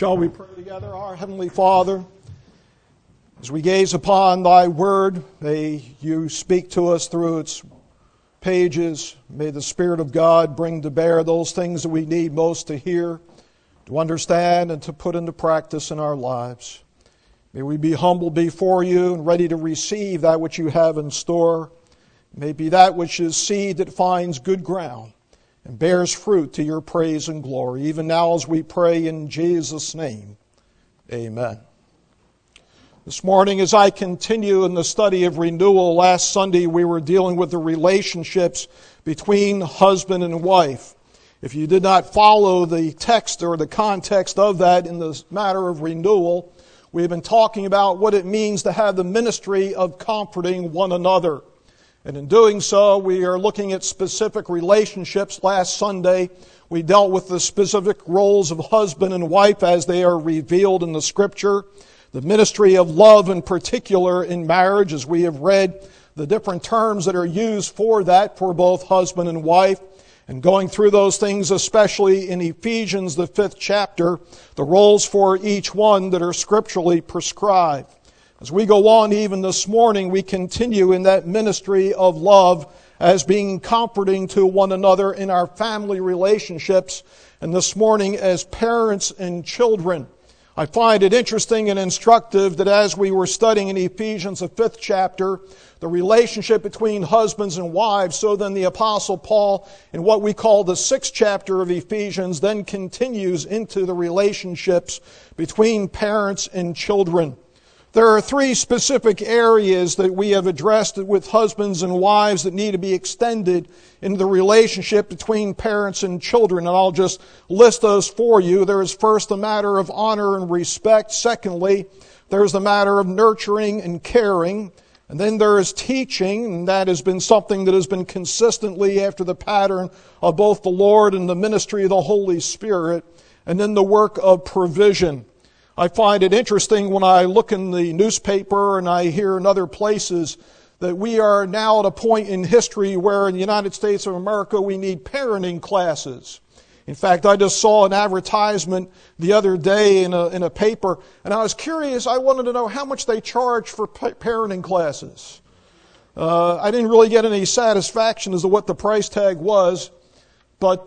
Shall we pray together? Our Heavenly Father, as we gaze upon Thy Word, may You speak to us through its pages. May the Spirit of God bring to bear those things that we need most to hear, to understand, and to put into practice in our lives. May we be humble before You and ready to receive that which You have in store. May it be that which is seed that finds good ground and bears fruit to Your praise and glory. Even now as we pray in Jesus' name, amen. This morning as I continue in the study of renewal, last Sunday we were dealing with the relationships between husband and wife. If you did not follow the text or the context of that in the matter of renewal, we have been talking about what it means to have the ministry of comforting one another. And in doing so, we are looking at specific relationships. Last Sunday, we dealt with the specific roles of husband and wife as they are revealed in the Scripture. The ministry of love in particular in marriage, as we have read the different terms that are used for that for both husband and wife. And going through those things, especially in Ephesians, the 5th chapter, the roles for each one that are scripturally prescribed. As we go on even this morning, we continue in that ministry of love as being comforting to one another in our family relationships, and this morning as parents and children. I find it interesting and instructive that as we were studying in Ephesians, the 5th chapter, the relationship between husbands and wives, so then the Apostle Paul, in what we call the 6th chapter of Ephesians, then continues into the relationships between parents and children. There are three specific areas that we have addressed with husbands and wives that need to be extended into the relationship between parents and children. And I'll just list those for you. There is first the matter of honor and respect. Secondly, there's the matter of nurturing and caring. And then there is teaching, and that has been something that has been consistently after the pattern of both the Lord and the ministry of the Holy Spirit. And then the work of provision. I find it interesting when I look in the newspaper and I hear in other places that we are now at a point in history where in the United States of America we need parenting classes. In fact, I just saw an advertisement the other day in a paper, and I was curious. I wanted to know how much they charge for parenting classes. I didn't really get any satisfaction as to what the price tag was, but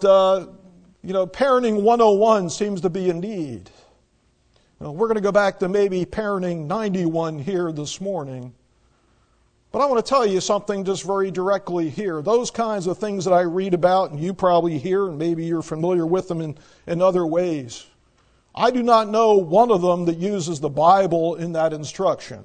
Parenting 101 seems to be a need. We're going to go back to maybe Parenting 91 here this morning. But I want to tell you something just very directly here. Those kinds of things that I read about, and you probably hear, and maybe you're familiar with them in other ways. I do not know one of them that uses the Bible in that instruction.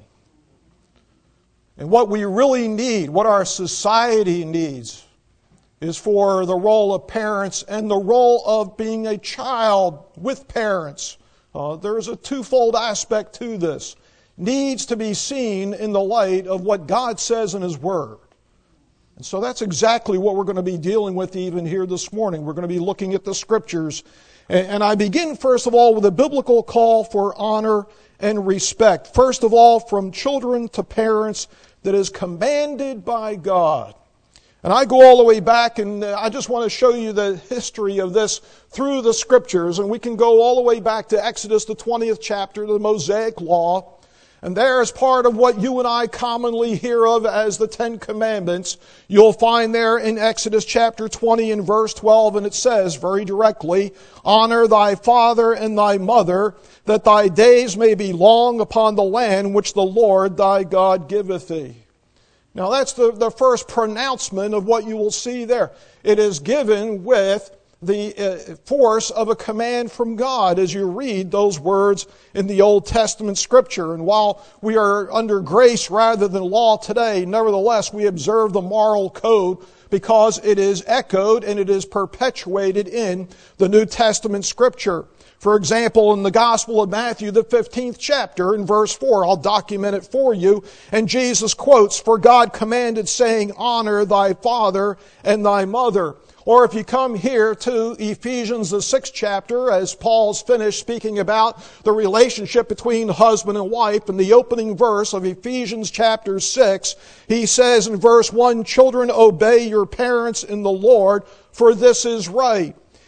And what we really need, what our society needs, is for the role of parents and the role of being a child with parents. There's a twofold aspect to this. Needs to be seen in the light of what God says in His Word. And so that's exactly what we're going to be dealing with even here this morning. We're going to be looking at the Scriptures. And I begin first of all with a biblical call for honor and respect. First of all, from children to parents, that is commanded by God. And I go all the way back, and I just want to show you the history of this through the Scriptures. And we can go all the way back to Exodus, the 20th chapter, the Mosaic Law. And there, as part of what you and I commonly hear of as the Ten Commandments, you'll find there in Exodus chapter 20 and verse 12, and it says very directly, "Honor thy father and thy mother, that thy days may be long upon the land which the Lord thy God giveth thee." Now that's the first pronouncement of what you will see there. It is given with the force of a command from God as you read those words in the Old Testament Scripture. And while we are under grace rather than law today, nevertheless we observe the moral code because it is echoed and it is perpetuated in the New Testament Scripture. For example, in the Gospel of Matthew, the 15th chapter, in verse 4, I'll document it for you, and Jesus quotes, "For God commanded, saying, Honor thy father and thy mother." Or if you come here to Ephesians, the 6th chapter, as Paul's finished speaking about the relationship between husband and wife, in the opening verse of Ephesians chapter 6, he says in verse 1, "Children, obey your parents in the Lord, for this is right."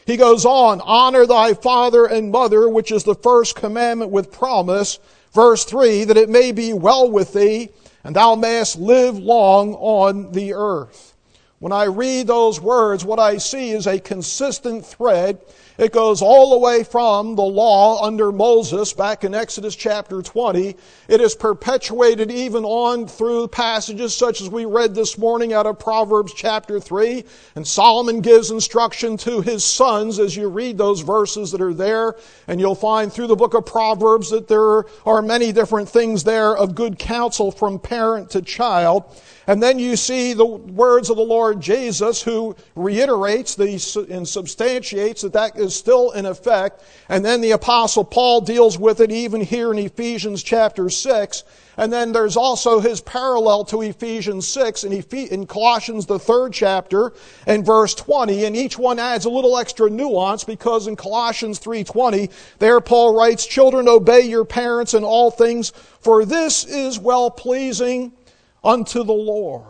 He goes on, honor thy father and mother, which is the first commandment with promise. Verse 3, that it may be well with thee, and thou mayest live long on the earth. When I read those words, what I see is a consistent thread. It goes all the way from the law under Moses back in Exodus chapter 20. It is perpetuated even on through passages such as we read this morning out of Proverbs chapter 3. And Solomon gives instruction to his sons as you read those verses that are there. And you'll find through the book of Proverbs that there are many different things there of good counsel from parent to child. And then you see the words of the Lord Jesus, who reiterates and substantiates that is still in effect. And then the Apostle Paul deals with it even here in Ephesians chapter 6. And then there's also his parallel to Ephesians 6 in Colossians the 3rd chapter and verse 20. And each one adds a little extra nuance, because in Colossians 3:20, there Paul writes, children, obey your parents in all things, for this is well-pleasing unto the Lord.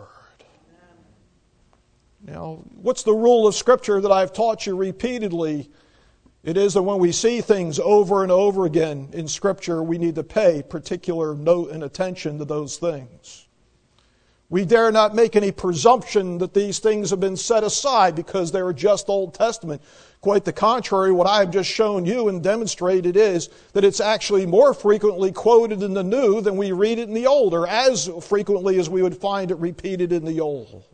Now, what's the rule of Scripture that I've taught you repeatedly? It is that when we see things over and over again in Scripture, we need to pay particular note and attention to those things. We dare not make any presumption that these things have been set aside because they were just Old Testament. Quite the contrary, what I have just shown you and demonstrated is that it's actually more frequently quoted in the New than we read it in the Old, or as frequently as we would find it repeated in the Old.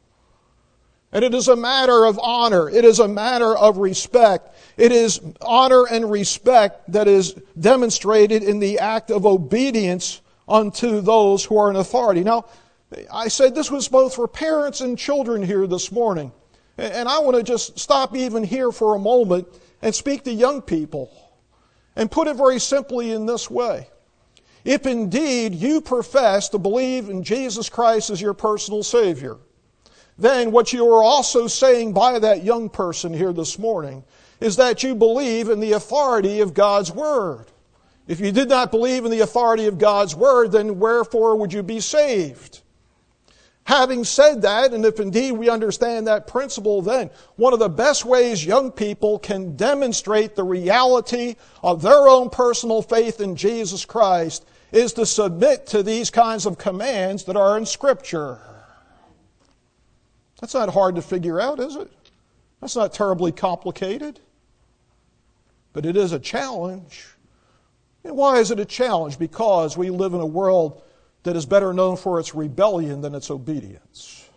And it is a matter of honor. It is a matter of respect. It is honor and respect that is demonstrated in the act of obedience unto those who are in authority. Now, I said this was both for parents and children here this morning. And I want to just stop even here for a moment and speak to young people and put it very simply in this way. If indeed you profess to believe in Jesus Christ as your personal Savior, then what you are also saying by that young person here this morning is that you believe in the authority of God's Word. If you did not believe in the authority of God's Word, then wherefore would you be saved? Having said that, and if indeed we understand that principle, then one of the best ways young people can demonstrate the reality of their own personal faith in Jesus Christ is to submit to these kinds of commands that are in Scripture. That's not hard to figure out, is it? That's not terribly complicated. But it is a challenge. And why is it a challenge? Because we live in a world that is better known for its rebellion than its obedience.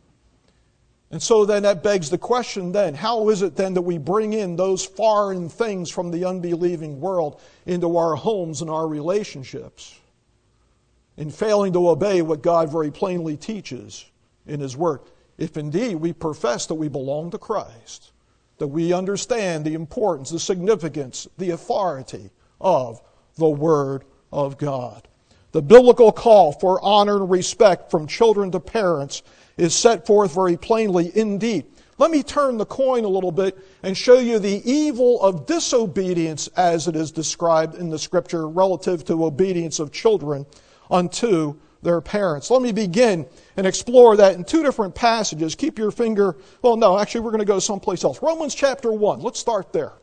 And so then that begs the question then, how is it then that we bring in those foreign things from the unbelieving world into our homes and our relationships, in failing to obey what God very plainly teaches in His Word? If indeed we profess that we belong to Christ, that we understand the importance, the significance, the authority of the Word of God. The biblical call for honor and respect from children to parents is set forth very plainly indeed. Let me turn the coin a little bit and show you the evil of disobedience as it is described in the Scripture relative to obedience of children unto their parents. Let me begin and explore that in two different passages. Keep your finger, we're going to go someplace else. Romans chapter 1, let's start there.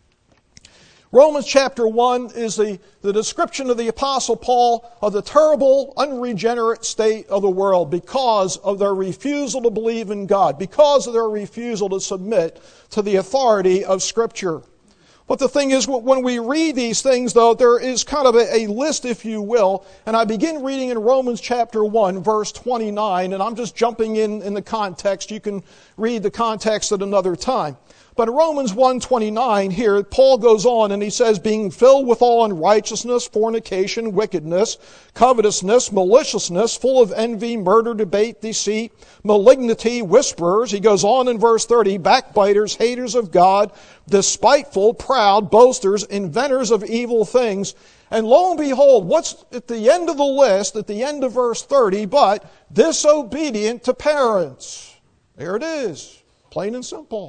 Romans chapter 1 is the description of the Apostle Paul of the terrible, unregenerate state of the world because of their refusal to believe in God, because of their refusal to submit to the authority of Scripture. But the thing is, when we read these things, though, there is kind of a list, if you will. And I begin reading in Romans chapter 1, verse 29, and I'm just jumping in the context. You can read the context at another time. But in Romans 1:29 here, Paul goes on and he says, being filled with all unrighteousness, fornication, wickedness, covetousness, maliciousness, full of envy, murder, debate, deceit, malignity, whisperers. He goes on in verse 30, backbiters, haters of God, despiteful, proud, boasters, inventors of evil things. And lo and behold, what's at the end of the list, at the end of verse 30, but disobedient to parents. There it is, plain and simple.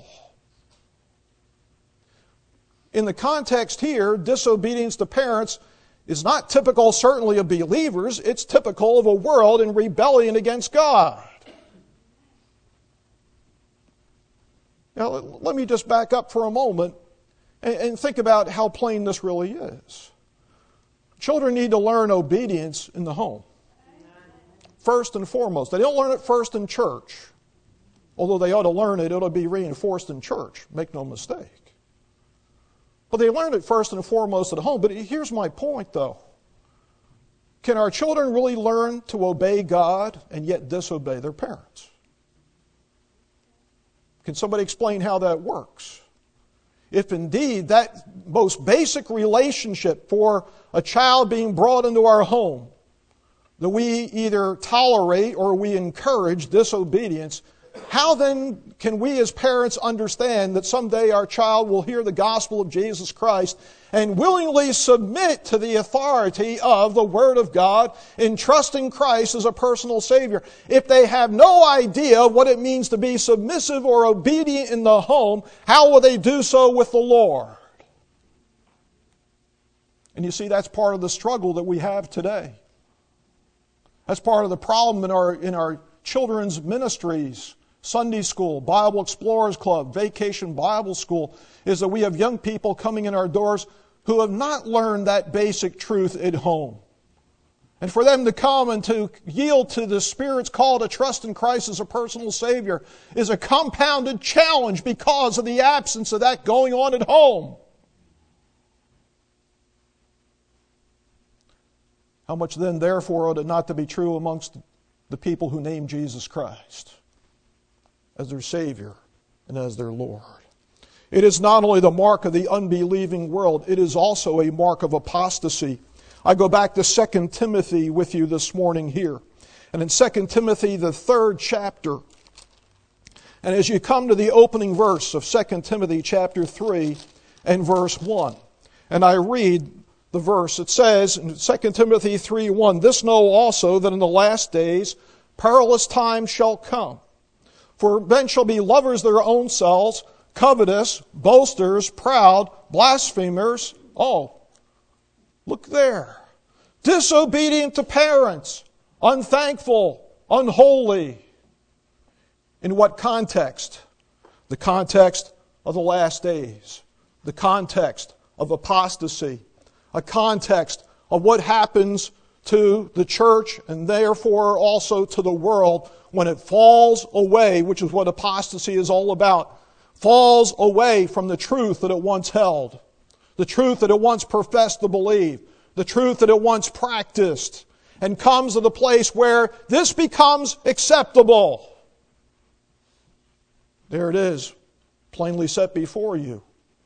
In the context here, disobedience to parents is not typical, certainly, of believers. It's typical of a world in rebellion against God. Now, let me just back up for a moment and think about how plain this really is. Children need to learn obedience in the home. First and foremost. They don't learn it first in church. Although they ought to learn it, it'll be reinforced in church. Make no mistake. But they learn it first and foremost at home. But here's my point, though. Can our children really learn to obey God and yet disobey their parents? Can somebody explain how that works? If indeed that most basic relationship for a child being brought into our home, that we either tolerate or we encourage disobedience, how then can we as parents understand that someday our child will hear the gospel of Jesus Christ and willingly submit to the authority of the Word of God in trusting Christ as a personal Savior? If they have no idea what it means to be submissive or obedient in the home, how will they do so with the Lord? And you see, that's part of the struggle that we have today. That's part of the problem in our children's ministries. Sunday school, Bible Explorers Club, Vacation Bible School, is that we have young people coming in our doors who have not learned that basic truth at home. And for them to come and to yield to the Spirit's call to trust in Christ as a personal Savior is a compounded challenge because of the absence of that going on at home. How much then, therefore, ought it not to be true amongst the people who name Jesus Christ as their Savior and as their Lord? It is not only the mark of the unbelieving world, it is also a mark of apostasy. I go back to 2 Timothy with you this morning here. And in 2 Timothy, the 3rd chapter, and as you come to the opening verse of 2 Timothy chapter 3 and verse 1, and I read the verse, it says in 2 Timothy 3:1, "This know also that in the last days perilous times shall come. For men shall be lovers of their own selves, covetous, boasters, proud, blasphemers." Oh, look there. Disobedient to parents, unthankful, unholy. In what context? The context of the last days. The context of apostasy. A context of what happens to the church and therefore also to the world when it falls away, which is what apostasy is all about, falls away from the truth that it once held, the truth that it once professed to believe, the truth that it once practiced, and comes to the place where this becomes acceptable. There it is, plainly set before you.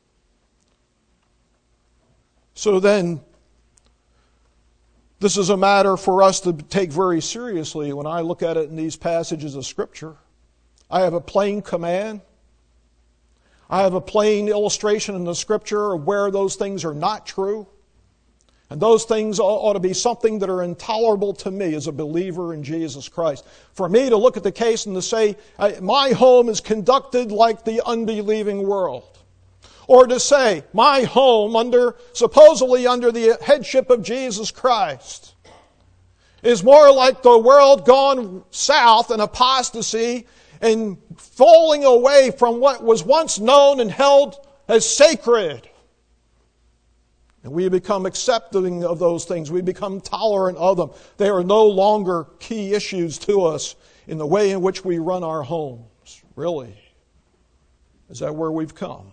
So then, this is a matter for us to take very seriously when I look at it in these passages of Scripture. I have a plain command. I have a plain illustration in the Scripture of where those things are not true. And those things ought to be something that are intolerable to me as a believer in Jesus Christ. For me to look at the case and to say, my home is conducted like the unbelieving world. Or to say, my home, supposedly under the headship of Jesus Christ, is more like the world gone south in apostasy and falling away from what was once known and held as sacred. And we become accepting of those things. We become tolerant of them. They are no longer key issues to us in the way in which we run our homes. Really? Is that where we've come?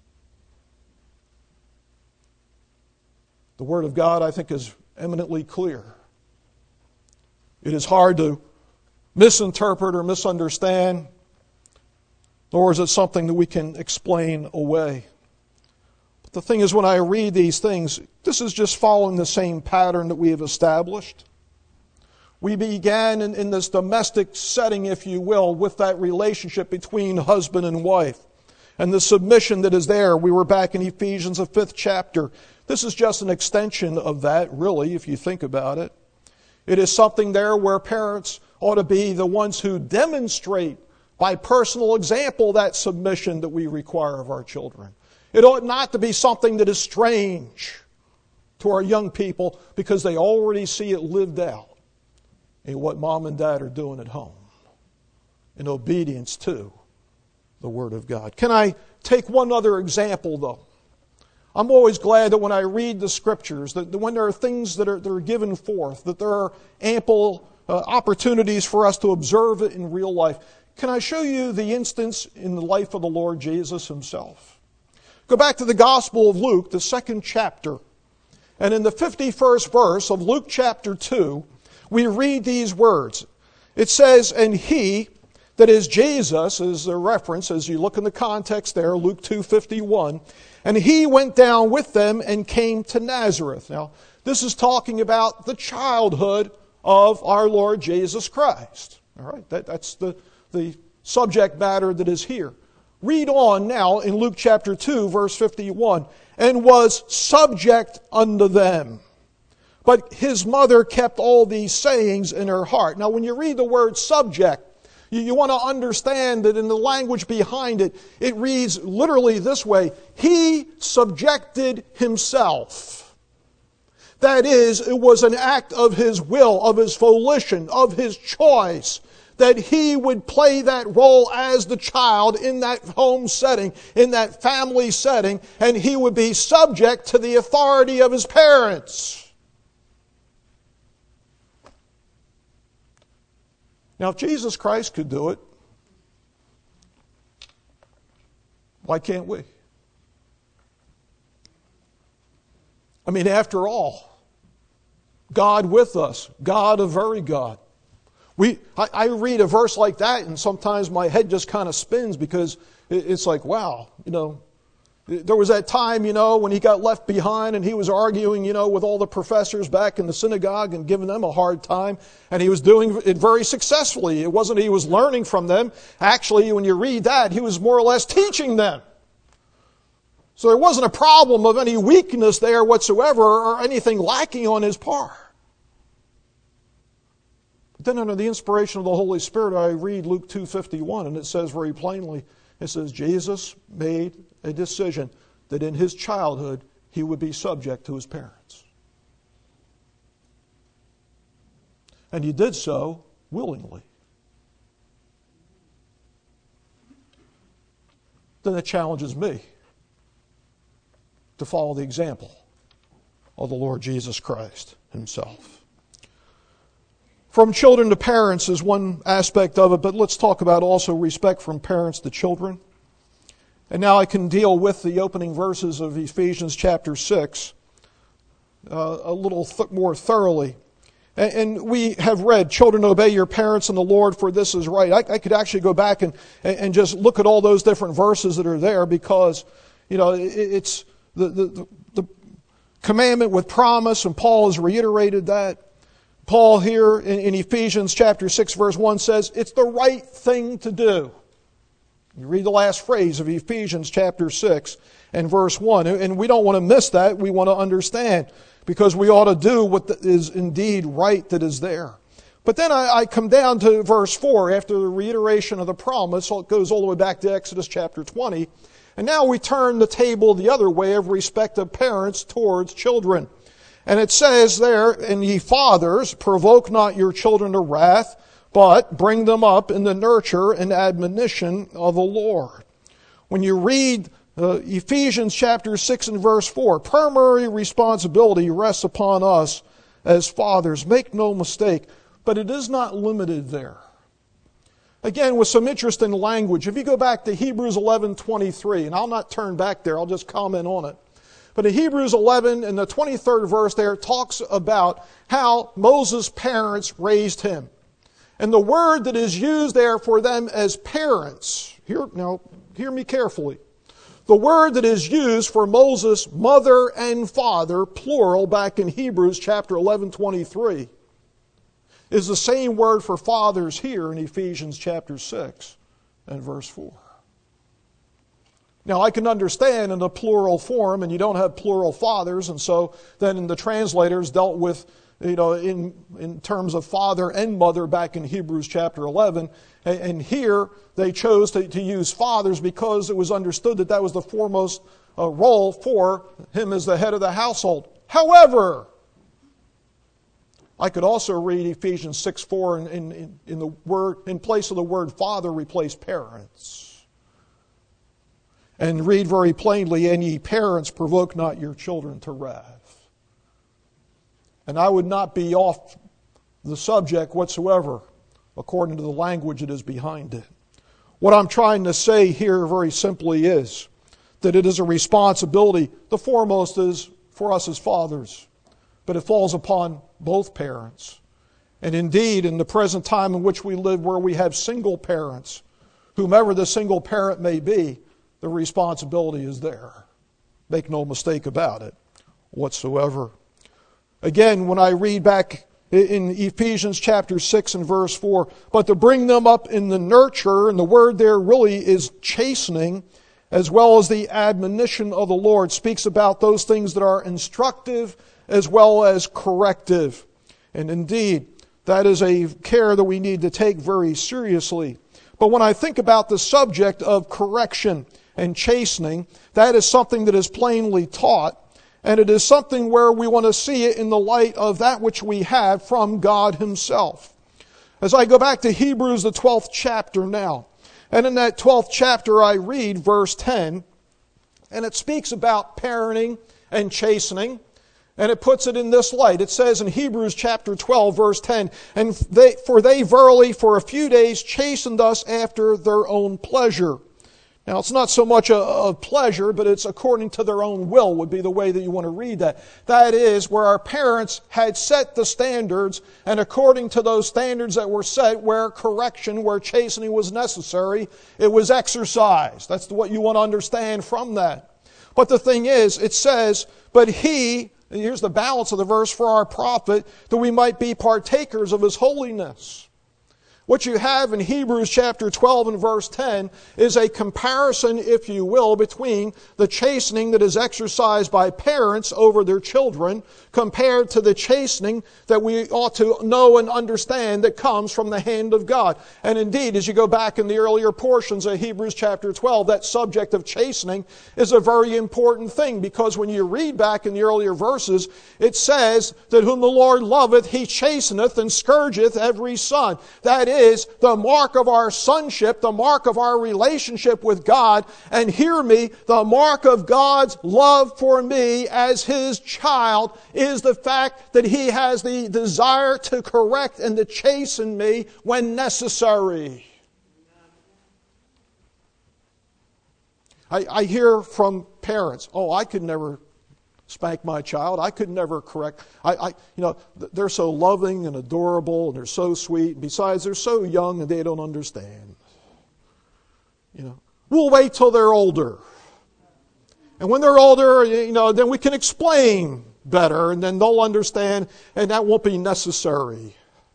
The Word of God, I think, is eminently clear. It is hard to misinterpret or misunderstand, nor is it something that we can explain away. But the thing is, when I read these things, this is just following the same pattern that we have established. We began in this domestic setting, if you will, with that relationship between husband and wife and the submission that is there. We were back in Ephesians, the 5th chapter. This is just an extension of that, really, if you think about it. It is something there where parents ought to be the ones who demonstrate by personal example that submission that we require of our children. It ought not to be something that is strange to our young people because they already see it lived out in what mom and dad are doing at home in obedience to the Word of God. Can I take one other example, though? I'm always glad that when I read the Scriptures, that when there are things that are given forth, that there are ample opportunities for us to observe it in real life. Can I show you the instance in the life of the Lord Jesus Himself? Go back to the Gospel of Luke, the 2nd chapter. And in the 51st verse of Luke chapter 2, we read these words. It says, and he, that is Jesus, is a reference as you look in the context there, Luke 2:51, and he went down with them and came to Nazareth. Now, this is talking about the childhood of our Lord Jesus Christ. All right, that's the subject matter that is here. Read on now in Luke chapter 2, verse 51, and was subject unto them. But his mother kept all these sayings in her heart. Now, when you read the word subject, you want to understand that in the language behind it, it reads literally this way: he subjected himself. That is, it was an act of his will, of his volition, of his choice, that he would play that role as the child in that home setting, in that family setting, and he would be subject to the authority of his parents. Now, if Jesus Christ could do it, why can't we? I mean, after all, God with us, God a very God. I read a verse like that and sometimes my head just kind of spins because it's like, wow, there was that time, when he got left behind and he was arguing, with all the professors back in the synagogue and giving them a hard time. And he was doing it very successfully. It wasn't he was learning from them. Actually, when you read that, he was more or less teaching them. So there wasn't a problem of any weakness there whatsoever or anything lacking on his part. But then under the inspiration of the Holy Spirit, I read Luke 2:51, and it says very plainly, it says, Jesus made a decision that in his childhood he would be subject to his parents. And he did so willingly. Then it challenges me to follow the example of the Lord Jesus Christ himself. From children to parents is one aspect of it, but let's talk about also respect from parents to children. And now I can deal with the opening verses of Ephesians chapter 6 a little more thoroughly. And we have read, children, obey your parents in the Lord, for this is right. I could actually go back and just look at all those different verses that are there because, it's the commandment with promise, and Paul has reiterated that. Paul here in Ephesians chapter 6 verse 1 says, it's the right thing to do. You read the last phrase of Ephesians chapter 6 and verse 1. And we don't want to miss that. We want to understand because we ought to do what is indeed right that is there. But then I come down to verse 4 after the reiteration of the promise. So it goes all the way back to Exodus chapter 20. And now we turn the table the other way of respect of parents towards children. And it says there, and ye fathers, provoke not your children to wrath, but bring them up in the nurture and admonition of the Lord. When you read Ephesians chapter 6 and verse 4, primary responsibility rests upon us as fathers. Make no mistake, but it is not limited there. Again, with some interesting language, if you go back to Hebrews 11:23, and I'll not turn back there, I'll just comment on it. But in Hebrews 11, in the 23rd verse there, it talks about how Moses' parents raised him. And the word that is used there for them as parents, hear me carefully. The word that is used for Moses' mother and father, plural, back in Hebrews chapter 11:23, is the same word for fathers here in Ephesians chapter 6 and verse 4. Now, I can understand in the plural form, and you don't have plural fathers, and so then the translators dealt with, in terms of father and mother back in Hebrews chapter 11. And here they chose to use fathers because it was understood that was the foremost role for him as the head of the household. However, I could also read Ephesians 6:4 in place of the word father, replace parents. and read very plainly, and ye parents provoke not your children to wrath. And I would not be off the subject whatsoever according to the language that is behind it. What I'm trying to say here very simply is that it is a responsibility. The foremost is for us as fathers, but it falls upon both parents. And indeed, in the present time in which we live, where we have single parents, whomever the single parent may be, the responsibility is there. Make no mistake about it whatsoever. Again, when I read back in Ephesians chapter 6 and verse 4, but to bring them up in the nurture, and the word there really is chastening, as well as the admonition of the Lord, speaks about those things that are instructive as well as corrective. And indeed, that is a care that we need to take very seriously. But when I think about the subject of correction and chastening, that is something that is plainly taught, and it is something where we want to see it in the light of that which we have from God Himself. As I go back to Hebrews, the 12th chapter now, and in that 12th chapter I read verse 10, and it speaks about parenting and chastening, and it puts it in this light. It says in Hebrews chapter 12, verse 10, and they verily for a few days chastened us after their own pleasure. Now, it's not so much a pleasure, but it's according to their own will would be the way that you want to read that. That is, where our parents had set the standards, and according to those standards that were set, where correction, where chastening was necessary, it was exercised. That's what you want to understand from that. But the thing is, it says, but He, and here's the balance of the verse, for our profit, that we might be partakers of His holiness. What you have in Hebrews chapter 12 and verse 10 is a comparison, if you will, between the chastening that is exercised by parents over their children compared to the chastening that we ought to know and understand that comes from the hand of God. And indeed, as you go back in the earlier portions of Hebrews chapter 12, that subject of chastening is a very important thing, because when you read back in the earlier verses, it says that whom the Lord loveth, He chasteneth and scourgeth every son. That is the mark of our sonship, the mark of our relationship with God, and hear me, the mark of God's love for me as His child is the fact that He has the desire to correct and to chasten me when necessary. I hear from parents, I could never spank my child. I could never correct. They're so loving and adorable, and they're so sweet. Besides, they're so young and they don't understand. We'll wait till they're older. And when they're older, then we can explain better, and then they'll understand, and that won't be necessary.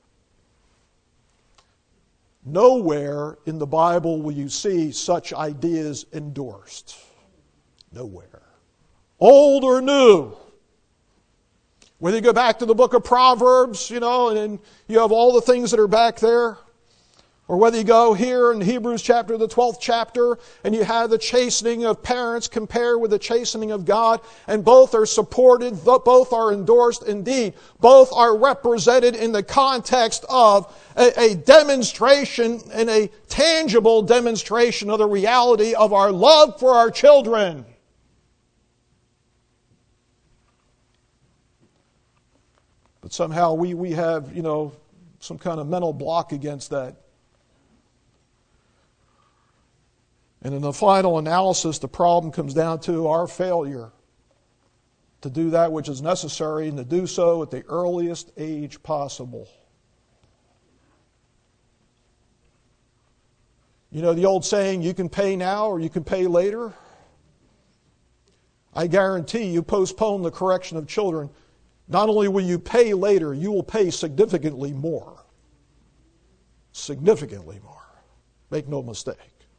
Nowhere in the Bible will you see such ideas endorsed. Nowhere. Old or new. Whether you go back to the book of Proverbs, and then you have all the things that are back there, or whether you go here in Hebrews chapter, the 12th chapter, and you have the chastening of parents compared with the chastening of God, and both are supported, both are endorsed, indeed, both are represented in the context of a demonstration and a tangible demonstration of the reality of our love for our children. But somehow we have, some kind of mental block against that. And in the final analysis, the problem comes down to our failure to do that which is necessary, and to do so at the earliest age possible. The old saying, you can pay now or you can pay later. I guarantee you postpone the correction of children. Not only will you pay later, you will pay significantly more. Significantly more. Make no mistake.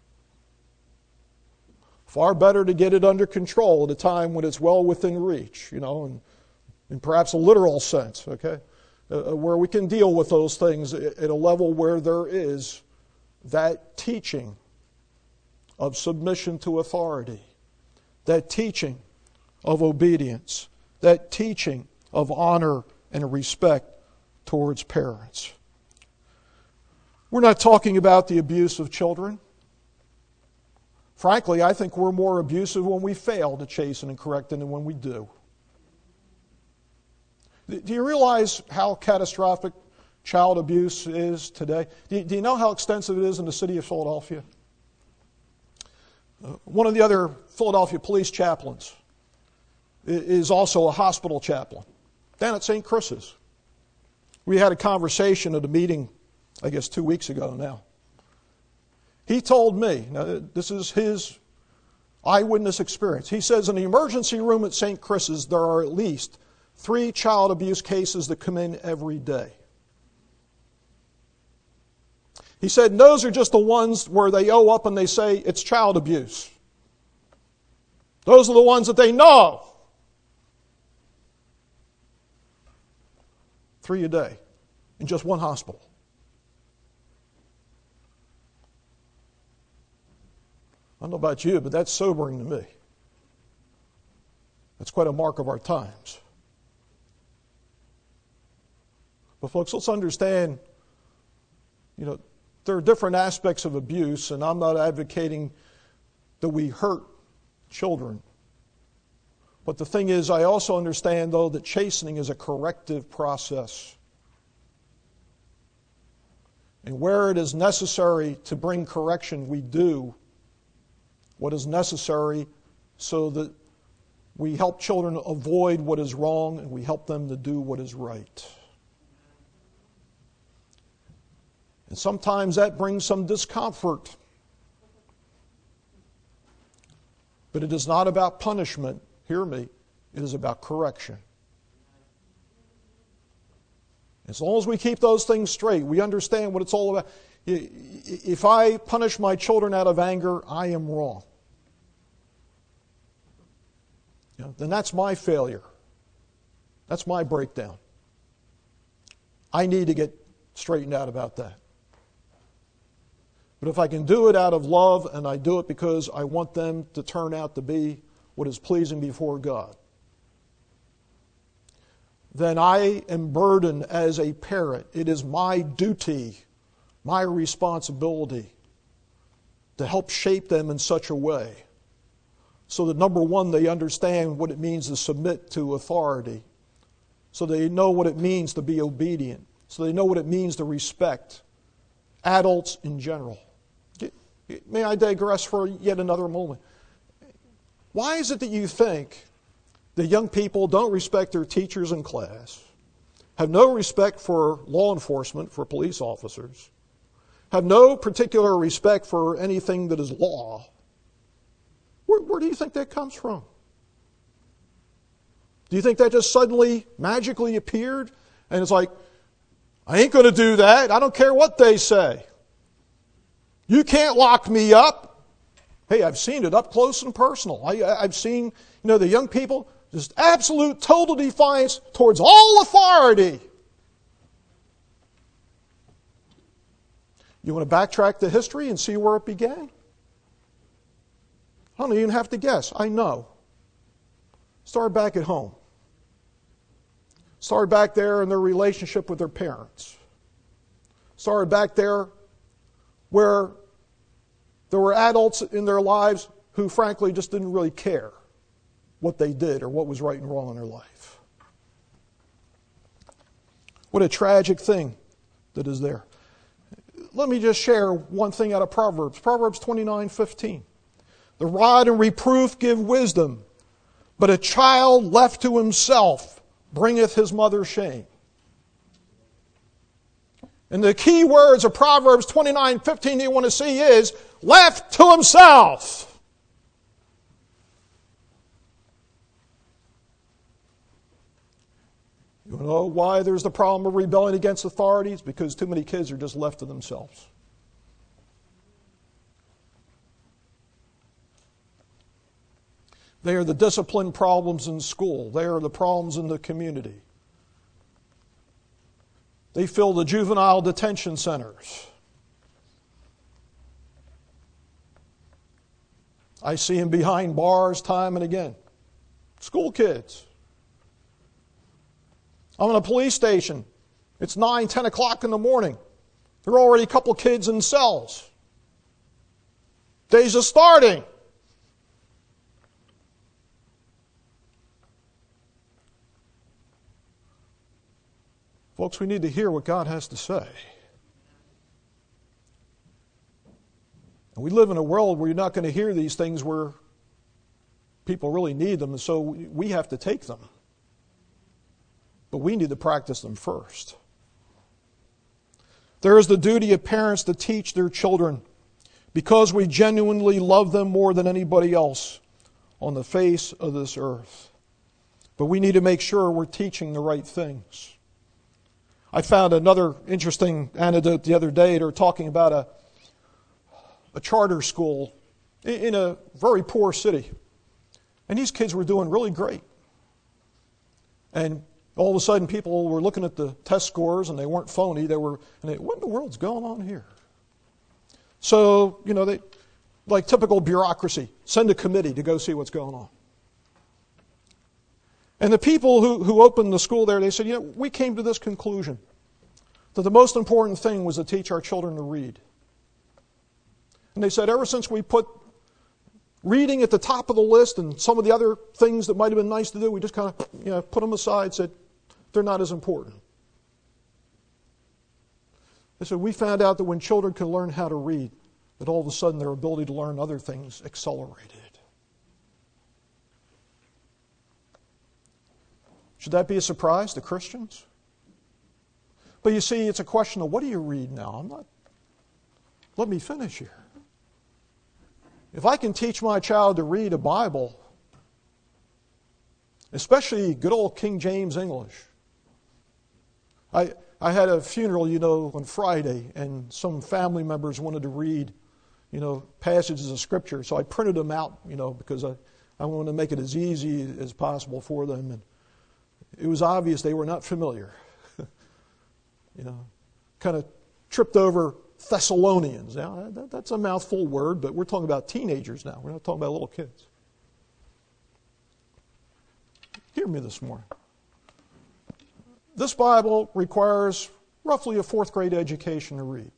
Far better to get it under control at a time when it's well within reach, in perhaps a literal sense, okay? Where we can deal with those things at a level where there is that teaching of submission to authority, that teaching of obedience, that teaching of honor and respect towards parents. We're not talking about the abuse of children. Frankly, I think we're more abusive when we fail to chasten and correct than when we do. Do you realize how catastrophic child abuse is today? Do you know how extensive it is in the city of Philadelphia? One of the other Philadelphia police chaplains is also a hospital chaplain down at St. Chris's. We had a conversation at a meeting, I guess 2 weeks ago now. He told me, now this is his eyewitness experience. He says in the emergency room at St. Chris's there are at least 3 child abuse cases that come in every day. He said, and those are just the ones where they owe up and they say it's child abuse. Those are the ones that they know. 3 a day in just one hospital. I don't know about you, but that's sobering to me. That's quite a mark of our times. But folks, let's understand, there are different aspects of abuse, and I'm not advocating that we hurt children. But the thing is, I also understand, though, that chastening is a corrective process. And where it is necessary to bring correction, we do what is necessary so that we help children avoid what is wrong and we help them to do what is right. And sometimes that brings some discomfort. But it is not about punishment. Hear me. It is about correction. As long as we keep those things straight, we understand what it's all about. If I punish my children out of anger, I am wrong. Then that's my failure. That's my breakdown. I need to get straightened out about that. But if I can do it out of love and I do it because I want them to turn out to be what is pleasing before God, then I am burdened as a parent. It is my duty, my responsibility to help shape them in such a way so that, number one, they understand what it means to submit to authority, so they know what it means to be obedient, so they know what it means to respect adults in general. May I digress for yet another moment? Why is it that you think that young people don't respect their teachers in class, have no respect for law enforcement, for police officers, have no particular respect for anything that is law? Where do you think that comes from? Do you think that just suddenly, magically appeared? And it's like, I ain't going to do that. I don't care what they say. You can't lock me up. Hey, I've seen it up close and personal. I've seen, the young people, just absolute, total defiance towards all authority. You want to backtrack the history and see where it began? I don't even have to guess. I know. Start back at home. Start back there in their relationship with their parents. Started back there where there were adults in their lives who frankly just didn't really care what they did or what was right and wrong in their life. What a tragic thing that is there. Let me just share one thing out of Proverbs. Proverbs 29:15. The rod and reproof give wisdom, but a child left to himself bringeth his mother shame. And the key words of Proverbs 29:15 you want to see is, left to himself. You know why there's the problem of rebelling against authorities? Because too many kids are just left to themselves. They are the discipline problems in school. They are the problems in the community. They fill the juvenile detention centers. I see them behind bars time and again. School kids. I'm in a police station. It's 9, 10 o'clock in the morning. There are already a couple kids in cells. Days are starting. Folks, we need to hear what God has to say. And we live in a world where you're not going to hear these things where people really need them, and so we have to take them. But we need to practice them first. There is the duty of parents to teach their children because we genuinely love them more than anybody else on the face of this earth. But we need to make sure we're teaching the right things. I found another interesting anecdote the other day. They were talking about a charter school in a very poor city. And these kids were doing really great. And all of a sudden people were looking at the test scores and they weren't phony. What in the world's going on here? So, they, like typical bureaucracy, send a committee to go see what's going on. And the people who opened the school there, they said, we came to this conclusion that the most important thing was to teach our children to read. And they said, ever since we put reading at the top of the list and some of the other things that might have been nice to do, we just kind of put them aside, said they're not as important. They said, we found out that when children can learn how to read, that all of a sudden their ability to learn other things accelerated. Should that be a surprise to Christians? But you see, it's a question of what do you read now? Let me finish here. If I can teach my child to read a Bible, especially good old King James English. I had a funeral, on Friday, and some family members wanted to read, passages of Scripture. So I printed them out, because I wanted to make it as easy as possible for them. And it was obvious they were not familiar. Kind of tripped over Thessalonians. Now, that's a mouthful word, but we're talking about teenagers now. We're not talking about little kids. Hear me this morning. This Bible requires roughly a 4th grade education to read.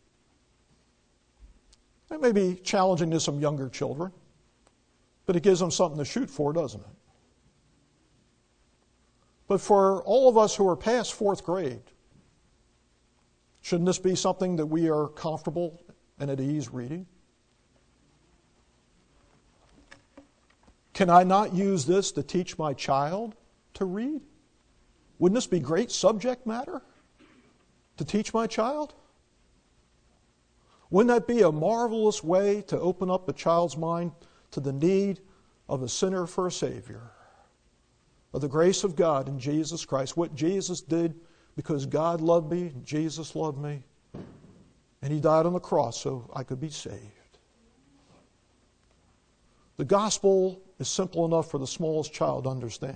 It may be challenging to some younger children, but it gives them something to shoot for, doesn't it? But for all of us who are past 4th grade, shouldn't this be something that we are comfortable and at ease reading? Can I not use this to teach my child to read? Wouldn't this be great subject matter to teach my child? Wouldn't that be a marvelous way to open up a child's mind to the need of a sinner for a Savior? Of the grace of God in Jesus Christ, what Jesus did because God loved me, Jesus loved me, and He died on the cross so I could be saved. The gospel is simple enough for the smallest child to understand.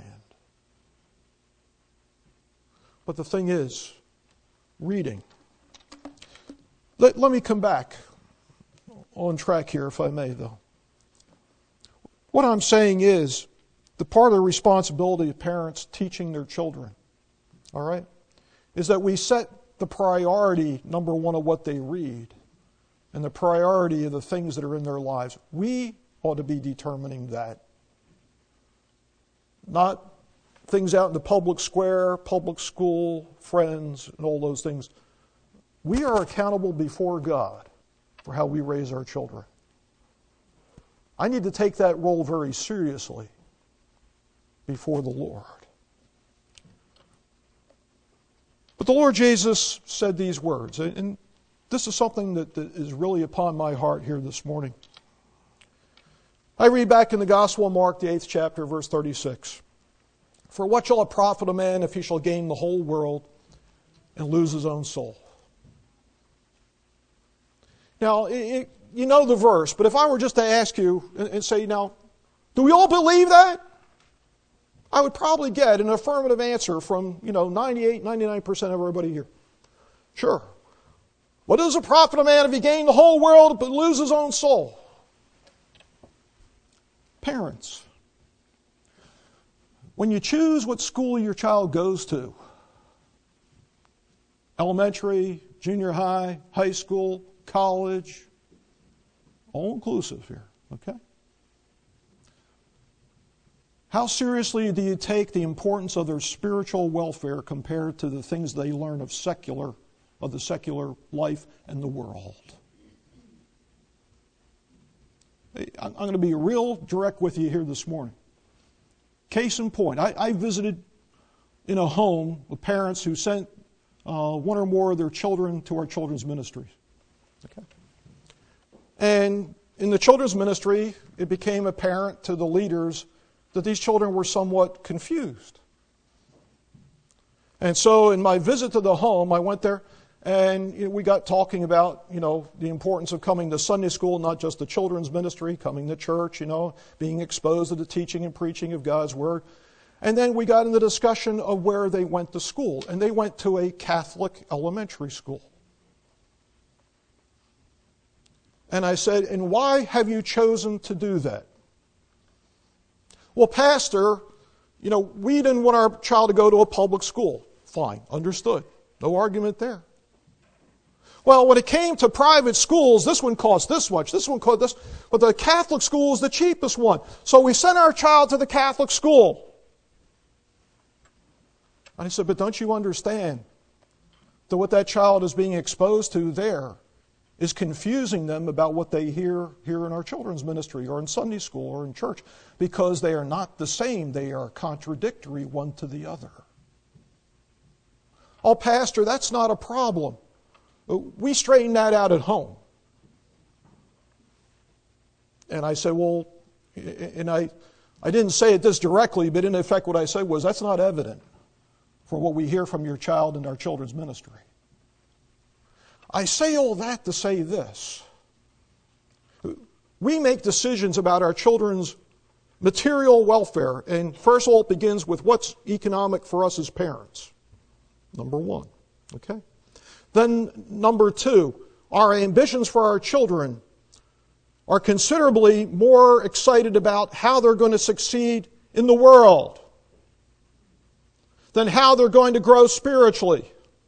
But the thing is, reading. Let me come back on track here, if I may, though. What I'm saying is, the part of the responsibility of parents teaching their children, all right, is that we set the priority, number one, of what they read and the priority of the things that are in their lives. We ought to be determining that. Not things out in the public square, public school, friends, and all those things. We are accountable before God for how we raise our children. I need to take that role very seriously before the Lord. But the Lord Jesus said these words, and this is something that is really upon my heart here this morning. I read back in the Gospel of Mark, the 8th chapter, verse 36. For what shall it profit a man if he shall gain the whole world and lose his own soul? Now, you know the verse, but if I were just to ask you and say, now, do we all believe that? I would probably get an affirmative answer from, 98, 99% of everybody here. Sure. What does it profit a man if he gain the whole world but lose his own soul? Parents, when you choose what school your child goes to, elementary, junior high, high school, college, All inclusive here, okay? How seriously do you take the importance of their spiritual welfare compared to the things they learn of the secular life and the world? I'm going to be real direct with you here this morning. Case in point, I visited in a home with parents who sent one or more of their children to our children's ministries. Okay. And in the children's ministry, it became apparent to the leaders that these children were somewhat confused. And so in my visit to the home, I went there and we got talking about, the importance of coming to Sunday school, not just the children's ministry, coming to church, being exposed to the teaching and preaching of God's Word. And then we got into the discussion of where they went to school. And they went to a Catholic elementary school. And I said, and why have you chosen to do that? Well, Pastor, we didn't want our child to go to a public school. Fine, understood. No argument there. Well, when it came to private schools, this one cost this much, this one cost this, but the Catholic school is the cheapest one. So we sent our child to the Catholic school. And I said, but don't you understand that what that child is being exposed to there is confusing them about what they hear here in our children's ministry or in Sunday school or in church, because they are not the same. They are contradictory one to the other. Oh, Pastor, that's not a problem. We straighten that out at home. And I said, well, and I didn't say it this directly, but in effect what I said was, that's not evident for what we hear from your child in our children's ministry. I say all that to say this. We make decisions about our children's material welfare, and first of all, it begins with what's economic for us as parents. Number one, okay? Then number two, our ambitions for our children are considerably more excited about how they're going to succeed in the world than how they're going to grow spiritually.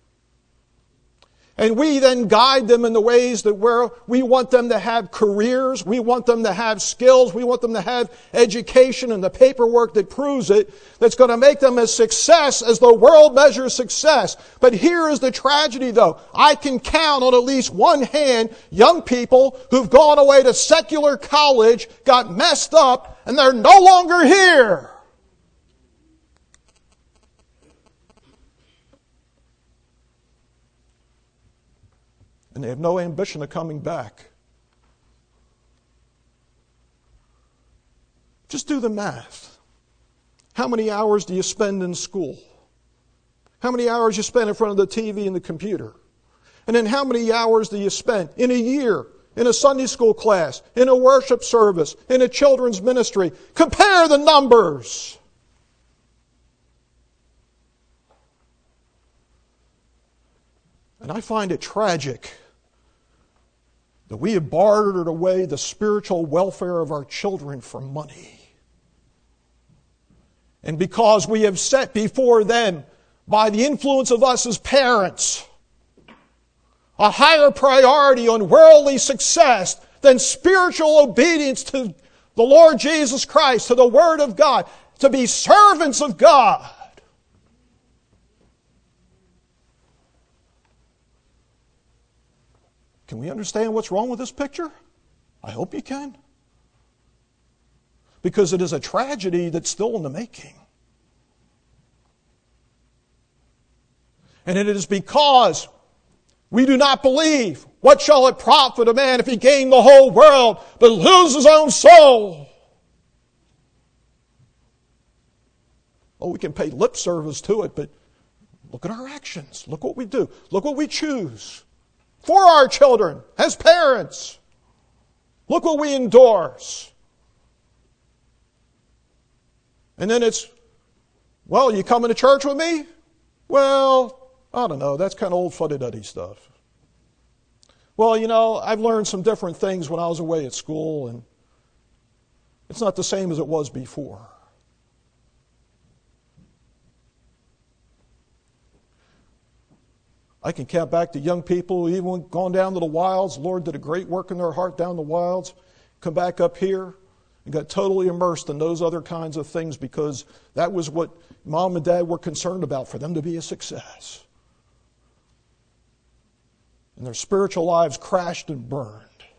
And we then guide them in the ways that where we want them to have careers, we want them to have skills, we want them to have education and the paperwork that proves it, that's going to make them a success as the world measures success. But here is the tragedy though. I can count on at least one hand young people who've gone away to secular college, got messed up, and they're no longer here. And they have no ambition of coming back. Just do the math. How many hours do you spend in school? How many hours you spend in front of the TV and the computer? And then how many hours do you spend in a year in a Sunday school class, in a worship service, in a children's ministry? Compare the numbers. And I find it tragic that we have bartered away the spiritual welfare of our children for money. And because we have set before them, by the influence of us as parents, a higher priority on worldly success than spiritual obedience to the Lord Jesus Christ, to the Word of God, to be servants of God. Can we understand what's wrong with this picture? I hope you can. Because it is a tragedy that's still in the making. And it is because we do not believe, what shall it profit a man if he gain the whole world but lose his own soul? Oh, we can pay lip service to it, but look at our actions. Look what we do. Look what we choose for our children as parents. Look what we endorse. And then it's, well, you coming to church with me? Well, I don't know. That's kind of old fuddy-duddy stuff. Well, I've learned some different things when I was away at school, and it's not the same as it was before. I can count back to young people who even gone down to the wilds. The Lord did a great work in their heart down the wilds. Come back up here and got totally immersed in those other kinds of things because that was what Mom and Dad were concerned about, for them to be a success. And their spiritual lives crashed and burned.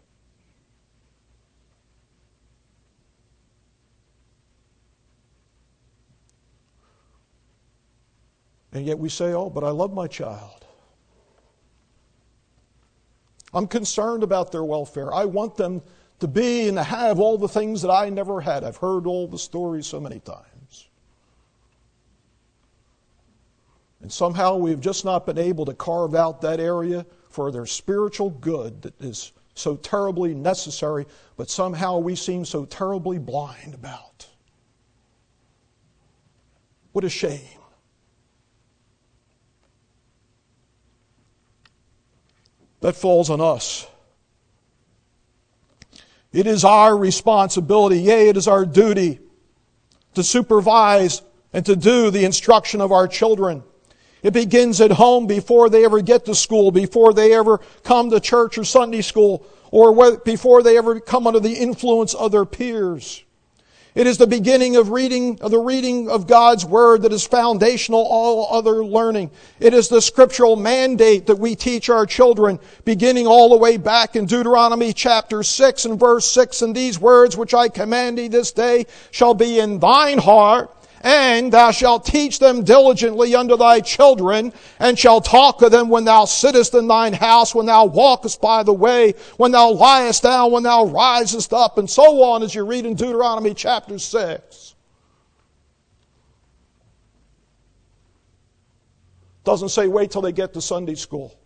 And yet we say, oh, but I love my child. I'm concerned about their welfare. I want them to be and to have all the things that I never had. I've heard all the stories so many times. And somehow we've just not been able to carve out that area for their spiritual good that is so terribly necessary, but somehow we seem so terribly blind about. What a shame. That falls on us. It is our responsibility, yea, it is our duty to supervise and to do the instruction of our children. It begins at home before they ever get to school, before they ever come to church or Sunday school, or before they ever come under the influence of their peers. It is the beginning of the reading of God's Word that is foundational to all other learning. It is the scriptural mandate that we teach our children, beginning all the way back in Deuteronomy chapter 6 and verse 6. And these words which I command thee this day shall be in thine heart, and thou shalt teach them diligently unto thy children, and shalt talk of them when thou sittest in thine house, when thou walkest by the way, when thou liest down, when thou risest up, and so on as you read in Deuteronomy chapter 6. Doesn't say wait till they get to Sunday school.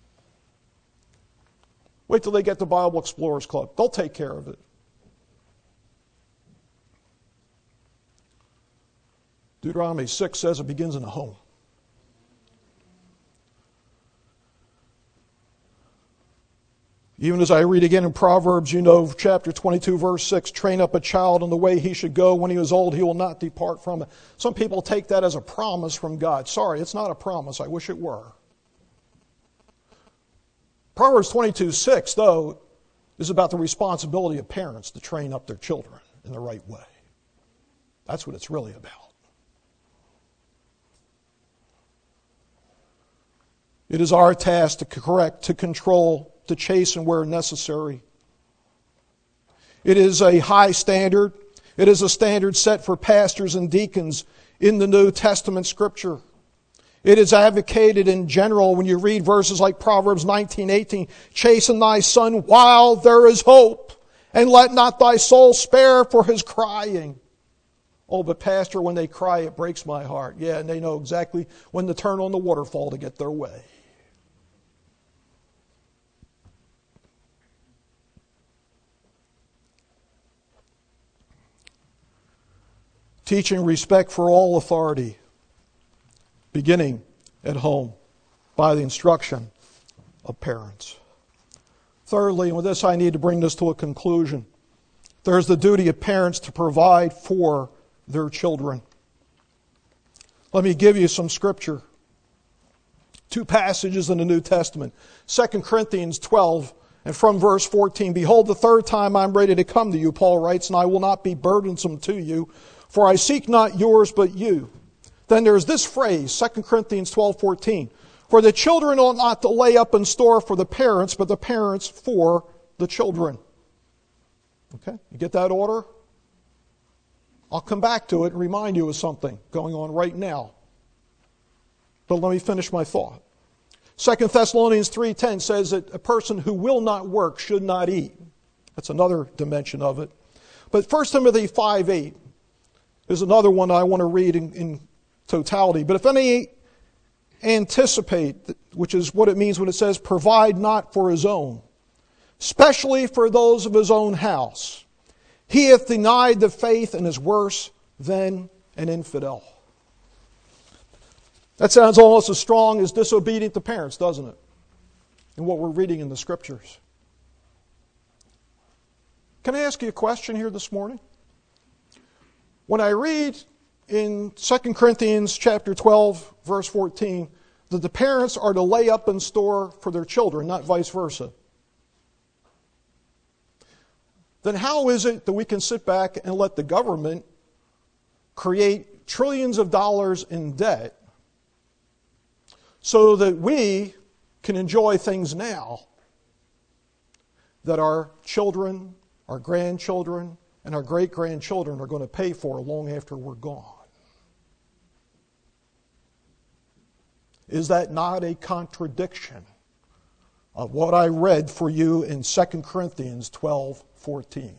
Wait till they get to Bible Explorers Club. They'll take care of it. Deuteronomy 6 says it begins in the home. Even as I read again in Proverbs, chapter 22, verse 6, train up a child in the way he should go. When he is old, he will not depart from it. Some people take that as a promise from God. Sorry, it's not a promise. I wish it were. Proverbs 22, 6, though, is about the responsibility of parents to train up their children in the right way. That's what it's really about. It is our task to correct, to control, to chasten where necessary. It is a high standard. It is a standard set for pastors and deacons in the New Testament Scripture. It is advocated in general when you read verses like Proverbs 19:18, chasten thy son while there is hope, and let not thy soul spare for his crying. Oh, but pastor, when they cry, it breaks my heart. Yeah, and they know exactly when to turn on the waterfall to get their way. Teaching respect for all authority, beginning at home by the instruction of parents. Thirdly, and with this I need to bring this to a conclusion, there's the duty of parents to provide for their children. Let me give you some scripture. Two passages in the New Testament. 2 Corinthians 12, and from verse 14, behold, the third time I'm ready to come to you, Paul writes, and I will not be burdensome to you, for I seek not yours, but you. Then there's this phrase, 2 Corinthians 12:14. For the children ought not to lay up in store for the parents, but the parents for the children. Okay, you get that order? I'll come back to it and remind you of something going on right now. But let me finish my thought. 2 Thessalonians 3:10 says that a person who will not work should not eat. That's another dimension of it. But 1 Timothy 5:8 is another one I want to read in totality. But if any anticipate, which is what it means when it says, provide not for his own, especially for those of his own house, he hath denied the faith and is worse than an infidel. That sounds almost as strong as disobedient to parents, doesn't it? In what we're reading in the Scriptures. Can I ask you a question here this morning? When I read in 2 Corinthians chapter 12, verse 14, that the parents are to lay up in store for their children, not vice versa, then how is it that we can sit back and let the government create trillions of dollars in debt so that we can enjoy things now that our children, our grandchildren, and our great-grandchildren are going to pay for long after we're gone? Is that not a contradiction of what I read for you in 2 Corinthians 12:14?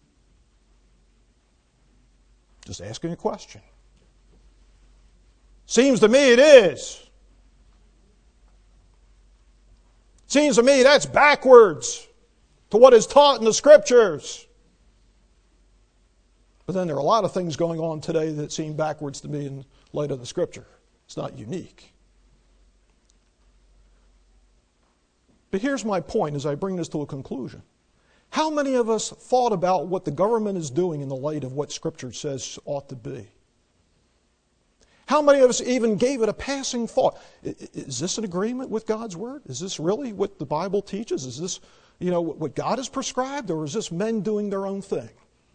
Just asking a question. Seems to me it is. Seems to me that's backwards to what is taught in the Scriptures. But then there are a lot of things going on today that seem backwards to me in light of the Scripture. It's not unique. But here's my point as I bring this to a conclusion. How many of us thought about what the government is doing in the light of what Scripture says ought to be? How many of us even gave it a passing thought? Is this an agreement with God's Word? Is this really what the Bible teaches? Is this, what God has prescribed, or is this men doing their own thing?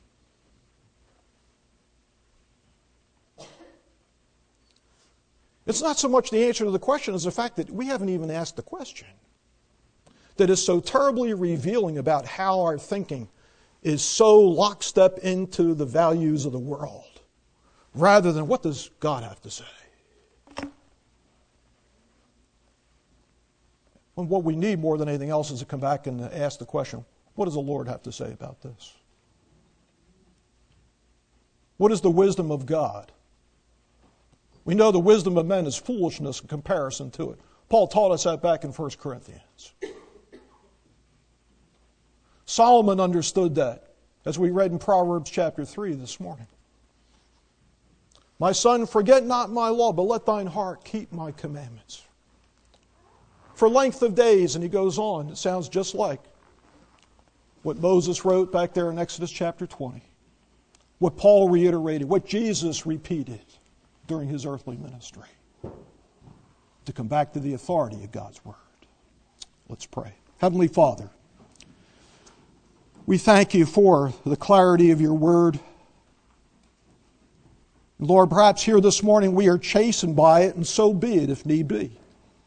It's not so much the answer to the question as the fact that we haven't even asked the question that is so terribly revealing about how our thinking is so lockstep into the values of the world, rather than what does God have to say? And what we need more than anything else is to come back and ask the question, what does the Lord have to say about this? What is the wisdom of God? We know the wisdom of men is foolishness in comparison to it. Paul taught us that back in 1 Corinthians. Solomon understood that, as we read in Proverbs chapter 3 this morning. My son, forget not my law, but let thine heart keep my commandments. For length of days, and he goes on, it sounds just like what Moses wrote back there in Exodus chapter 20. What Paul reiterated, what Jesus repeated during his earthly ministry. To come back to the authority of God's Word. Let's pray. Heavenly Father, we thank you for the clarity of your Word. Lord, perhaps here this morning we are chastened by it, and so be it if need be.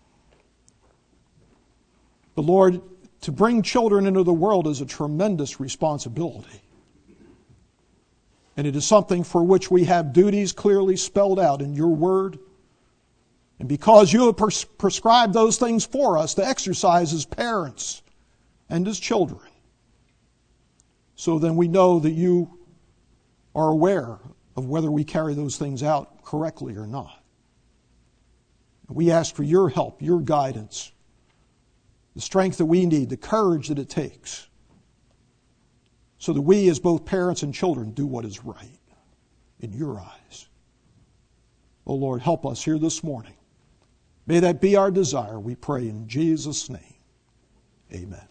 But Lord, to bring children into the world is a tremendous responsibility. And it is something for which we have duties clearly spelled out in your Word. And because you have prescribed those things for us to exercise as parents and as children, so then we know that you are aware of whether we carry those things out correctly or not. We ask for your help, your guidance, the strength that we need, the courage that it takes, so that we as both parents and children do what is right in your eyes. Oh Lord, help us here this morning. May that be our desire, we pray in Jesus' name. Amen.